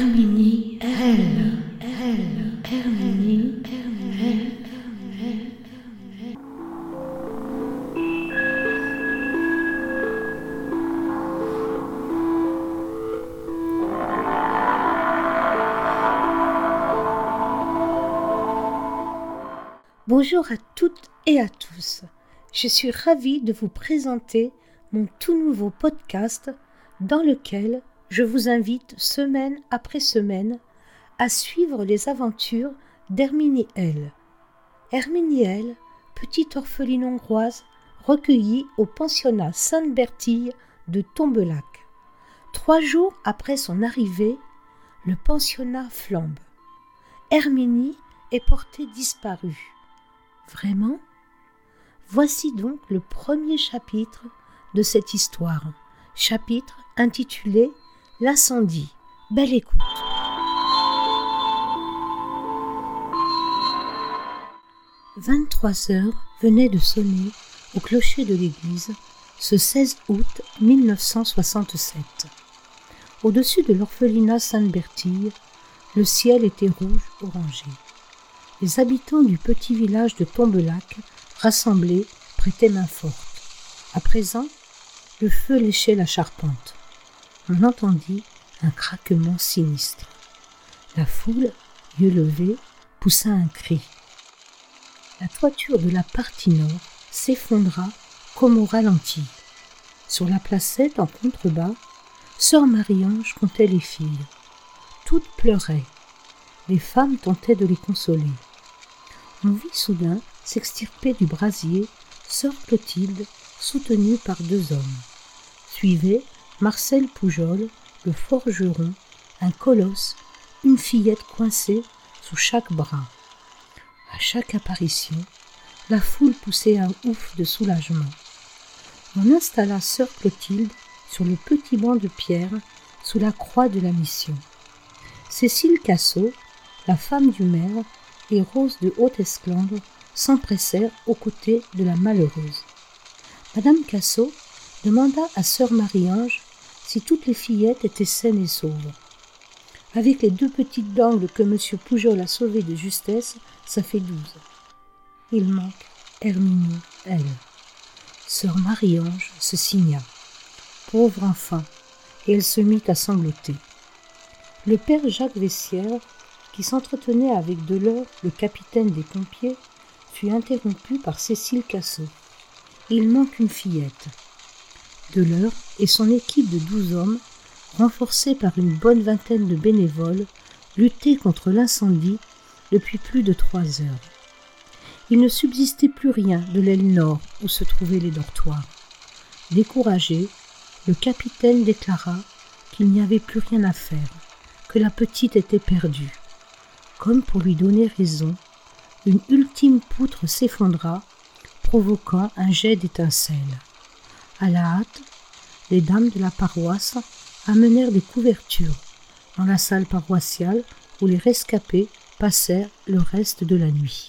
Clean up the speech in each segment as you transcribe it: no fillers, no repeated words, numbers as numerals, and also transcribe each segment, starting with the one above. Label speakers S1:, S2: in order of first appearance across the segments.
S1: Herminie, Herminie,
S2: Bonjour à toutes et à tous. Je suis ravie de vous présenter mon tout nouveau podcast dans lequel je vous invite semaine après semaine à suivre les aventures d'Herminie L. Herminie L, petite orpheline hongroise recueillie au pensionnat Sainte-Bertille de Tombelac. 3 jours après son arrivée, le pensionnat flambe. Herminie est portée disparue. Vraiment ? Voici donc le premier chapitre de cette histoire, chapitre intitulé « L'incendie ». Belle écoute. « 23 heures venaient de sonner au clocher de l'église ce 16 août 1967. Au-dessus de l'orphelinat Sainte-Bertille, le ciel était rouge-orangé. Les habitants du petit village de Tombelac, rassemblés, prêtaient main forte. À présent, le feu léchait la charpente. On entendit un craquement sinistre. La foule, yeux levés, poussa un cri. La toiture de la partie nord s'effondra comme au ralenti. Sur la placette, en contrebas, sœur Marie-Ange comptait les filles. Toutes pleuraient. Les femmes tentaient de les consoler. On vit soudain s'extirper du brasier sœur Clotilde, soutenue par 2 hommes. Suivaient Marcel Poujol, le forgeron, un colosse, une fillette coincée sous chaque bras. À chaque apparition, la foule poussait un ouf de soulagement. On installa sœur Clotilde sur le petit banc de pierre sous la croix de la mission. Cécile Cassot, la femme du maire, et Rose de Haute-Esclandre s'empressèrent aux côtés de la malheureuse. Madame Cassot demanda à sœur Marie-Ange si toutes les fillettes étaient saines et sauves. Avec les 2 petites d'angle que M. Poujol a sauvées de justesse, ça fait 12. Il manque Herminie, elle. Sœur Marie-Ange se signa. Pauvre enfant, et elle se mit à sangloter. Le père Jacques Vessière, qui s'entretenait avec Deleur, le capitaine des pompiers, fut interrompu par Cécile Cassot. Il manque une fillette. Deleur et son équipe de 12 hommes, renforcés par une bonne vingtaine de bénévoles, luttaient contre l'incendie depuis plus de 3 heures. Il ne subsistait plus rien de l'aile nord où se trouvaient les dortoirs. Découragé, le capitaine déclara qu'il n'y avait plus rien à faire, que la petite était perdue. Comme pour lui donner raison, une ultime poutre s'effondra, provoquant un jet d'étincelles. À la hâte, les dames de la paroisse amenèrent des couvertures dans la salle paroissiale où les rescapés passèrent le reste de la nuit.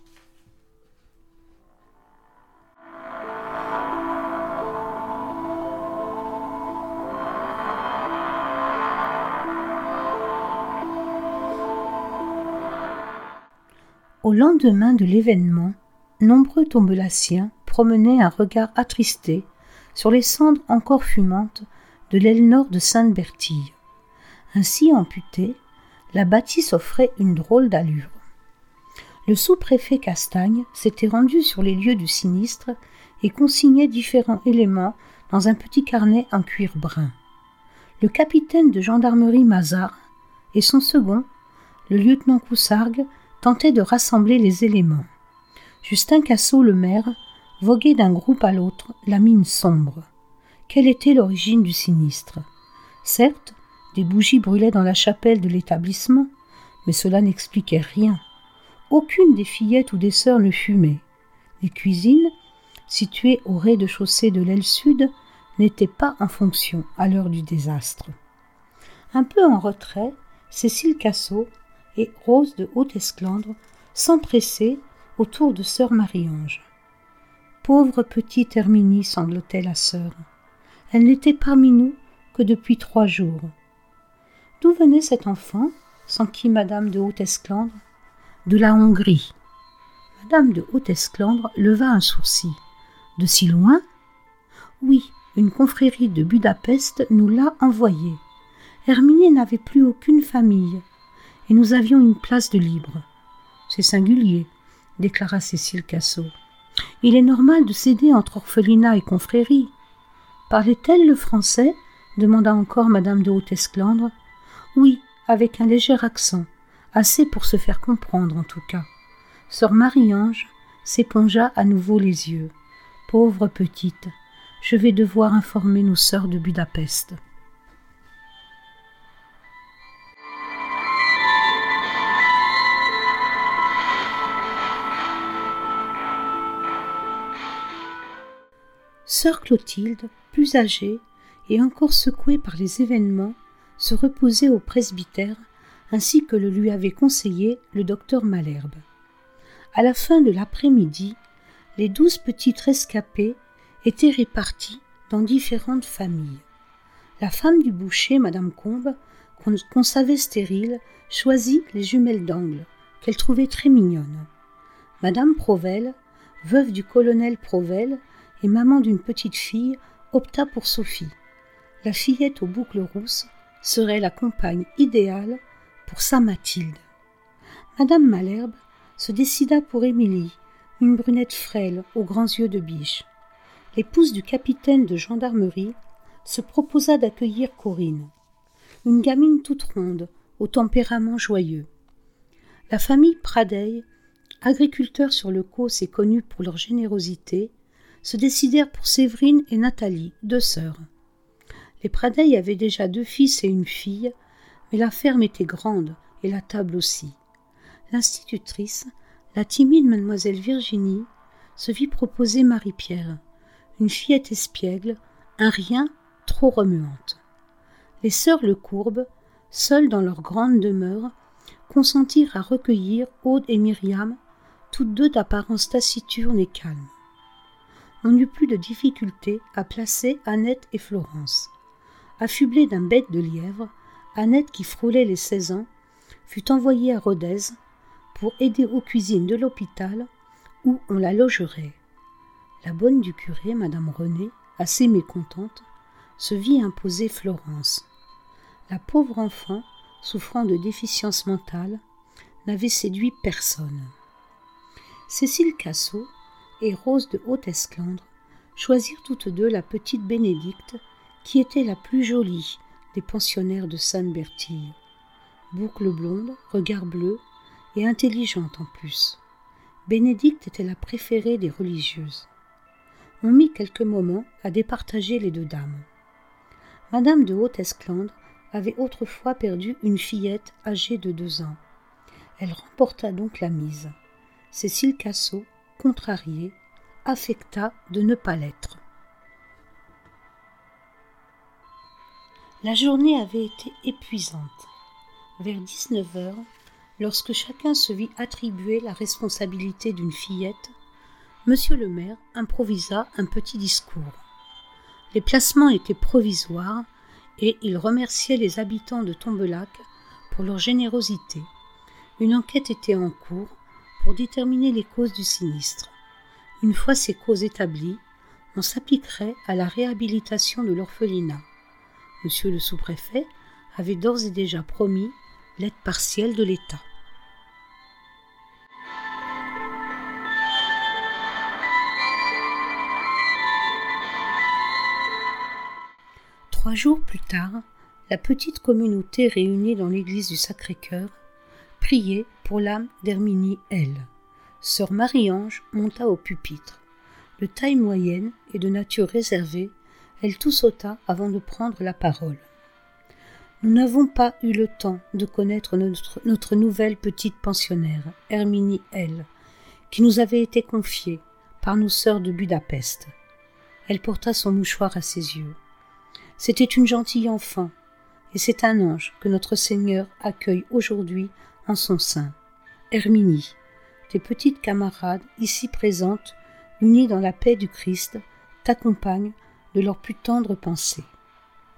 S2: Au lendemain de l'événement, nombreux tombelaciens promenaient un regard attristé sur les cendres encore fumantes de l'aile nord de Sainte-Bertille. Ainsi amputée, la bâtisse offrait une drôle d'allure. Le sous-préfet Castagne s'était rendu sur les lieux du sinistre et consignait différents éléments dans un petit carnet en cuir brun. Le capitaine de gendarmerie Mazard et son second, le lieutenant Coussargues, tentait de rassembler les éléments. Justin Cassot, le maire, voguait d'un groupe à l'autre, la mine sombre. Quelle était l'origine du sinistre ? Certes, des bougies brûlaient dans la chapelle de l'établissement, mais cela n'expliquait rien. Aucune des fillettes ou des sœurs ne fumait. Les cuisines, situées au rez-de-chaussée de l'aile sud, n'étaient pas en fonction à l'heure du désastre. Un peu en retrait, Cécile Cassot et Rose de Haute-Esclandre s'empressaient autour de sœur Marie-Ange. Pauvre petite Herminie, sanglotait la sœur. Elle n'était parmi nous que depuis 3 jours. D'où venait cet enfant, s'enquit madame de Haute-Esclandre. De la Hongrie. Madame de Haute-Esclandre leva un sourcil. De si loin? Oui, une confrérie de Budapest nous l'a envoyé. Herminie n'avait plus aucune famille, et nous avions une place de libre. C'est singulier, déclara Cécile Cassot. Il est normal de céder entre orphelinat et confrérie. Parlait-elle le français? Demanda encore madame de Haute-Esclandre. Oui, avec un léger accent, assez pour se faire comprendre en tout cas. Sœur Marie-Ange s'épongea à nouveau les yeux. Pauvre petite, je vais devoir informer nos sœurs de Budapest. Sœur Clotilde, plus âgée et encore secouée par les événements, se reposait au presbytère ainsi que le lui avait conseillé le docteur Malherbe. À la fin de l'après-midi, les 12 petites rescapées étaient réparties dans différentes familles. La femme du boucher, madame Combe, qu'on savait stérile, choisit les jumelles d'Angle, qu'elle trouvait très mignonnes. Madame Provel, veuve du colonel Provel et maman d'une petite fille, opta pour Sophie. La fillette aux boucles rousses serait la compagne idéale pour sa Mathilde. Madame Malherbe se décida pour Émilie, une brunette frêle aux grands yeux de biche. L'épouse du capitaine de gendarmerie se proposa d'accueillir Corinne, une gamine toute ronde, au tempérament joyeux. La famille Pradeil, agriculteurs sur le Causse et connus pour leur générosité, se décidèrent pour Séverine et Nathalie, 2 sœurs. Les Pradeil avaient déjà 2 fils et une fille, mais la ferme était grande et la table aussi. L'institutrice, la timide mademoiselle Virginie, se vit proposer Marie-Pierre, une fillette espiègle, un rien trop remuante. Les sœurs Lecourbe, seules dans leur grande demeure, consentirent à recueillir Aude et Myriam, toutes 2 d'apparence taciturne et calme. On n'eut plus de difficulté à placer Annette et Florence. Affublée d'un bec de lièvre, Annette, qui frôlait les 16 ans, fut envoyée à Rodez pour aider aux cuisines de l'hôpital où on la logerait. La bonne du curé, madame René, assez mécontente, se vit imposer Florence. La pauvre enfant, souffrant de déficience mentale, n'avait séduit personne. Cécile Cassot et Rose de Haute-Esclandre choisirent toutes 2 la petite Bénédicte, qui était la plus jolie des pensionnaires de Sainte-Bertille. Boucles blondes, regard bleu et intelligente en plus. Bénédicte était la préférée des religieuses. On mit quelques moments à départager les 2 dames. Madame de Haute-Esclandre avait autrefois perdu une fillette âgée de 2 ans. Elle remporta donc la mise. Cécile Cassot, contrariée, affecta de ne pas l'être. La journée avait été épuisante. Vers 19h, lorsque chacun se vit attribuer la responsabilité d'une fillette, monsieur le maire improvisa un petit discours. Les placements étaient provisoires et il remerciait les habitants de Tombelac pour leur générosité. Une enquête était en cours pour déterminer les causes du sinistre. Une fois ces causes établies, on s'appliquerait à la réhabilitation de l'orphelinat. Monsieur le sous-préfet avait d'ores et déjà promis l'aide partielle de l'État. Trois jours plus tard, la petite communauté réunie dans l'église du Sacré-Cœur priait pour l'âme d'Herminie L. Sœur Marie-Ange monta au pupitre. De taille moyenne et de nature réservée, elle tout sauta avant de prendre la parole. Nous n'avons pas eu le temps de connaître notre nouvelle petite pensionnaire, Herminie L., qui nous avait été confiée par nos sœurs de Budapest. Elle porta son mouchoir à ses yeux. C'était une gentille enfant, et c'est un ange que notre Seigneur accueille aujourd'hui en son sein. Herminie, tes petites camarades ici présentes, unies dans la paix du Christ, t'accompagnent de leurs plus tendres pensées.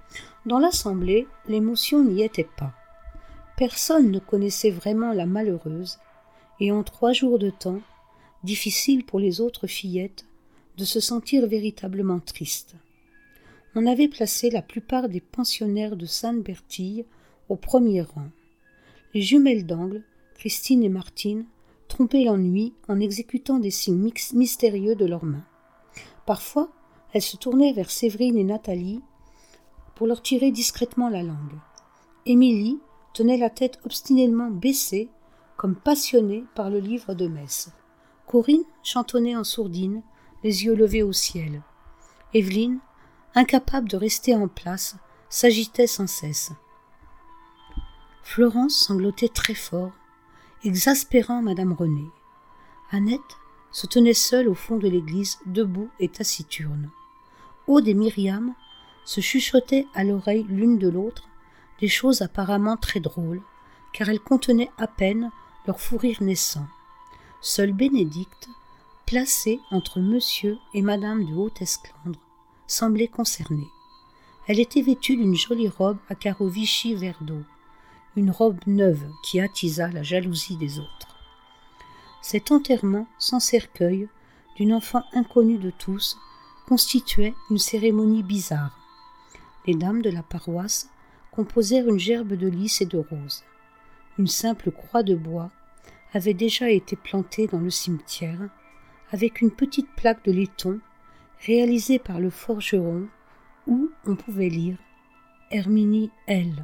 S2: Dans l'assemblée, l'émotion n'y était pas. Personne ne connaissait vraiment la malheureuse, et en 3 jours de temps, difficile pour les autres fillettes de se sentir véritablement tristes. On avait placé la plupart des pensionnaires de Sainte-Bertille au premier rang. Les jumelles d'Angle, Christine et Martine, trompaient l'ennui en exécutant des signes mystérieux de leurs mains. Parfois, elles se tournaient vers Séverine et Nathalie pour leur tirer discrètement la langue. Émilie tenait la tête obstinément baissée, comme passionnée par le livre de messe. Corinne chantonnait en sourdine, les yeux levés au ciel. Évelyne, incapable de rester en place, s'agitait sans cesse. Florence sanglotait très fort, exaspérant madame René. Annette se tenait seule au fond de l'église, debout et taciturne. Aude et Myriam se chuchotaient à l'oreille l'une de l'autre des choses apparemment très drôles, car elles contenaient à peine leur fou rire naissant. Seule Bénédicte, placée entre monsieur et madame de Haute-Esclandre, semblait concernée. Elle était vêtue d'une jolie robe à carreaux Vichy vert d'eau, une robe neuve qui attisa la jalousie des autres. Cet enterrement sans cercueil d'une enfant inconnue de tous constituait une cérémonie bizarre. Les dames de la paroisse composèrent une gerbe de lys et de roses. Une simple croix de bois avait déjà été plantée dans le cimetière, avec une petite plaque de laiton réalisée par le forgeron, où on pouvait lire « Herminie L.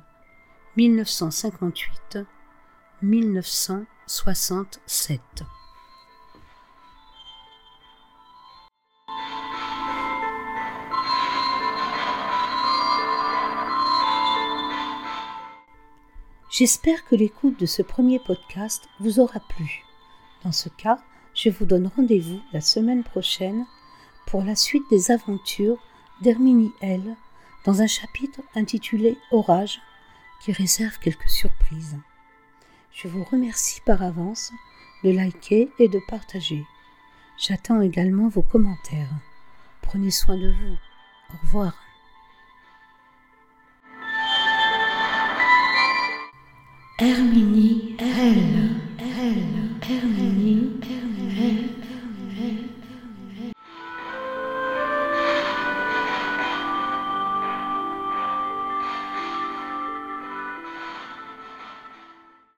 S2: 1958-1967 ». J'espère que l'écoute de ce premier podcast vous aura plu. Dans ce cas, je vous donne rendez-vous la semaine prochaine pour la suite des aventures d'Herminie L. dans un chapitre intitulé « Orage » qui réserve quelques surprises. Je vous remercie par avance de liker et de partager. J'attends également vos commentaires. Prenez soin de vous. Au revoir. Herminie L. Herminie L.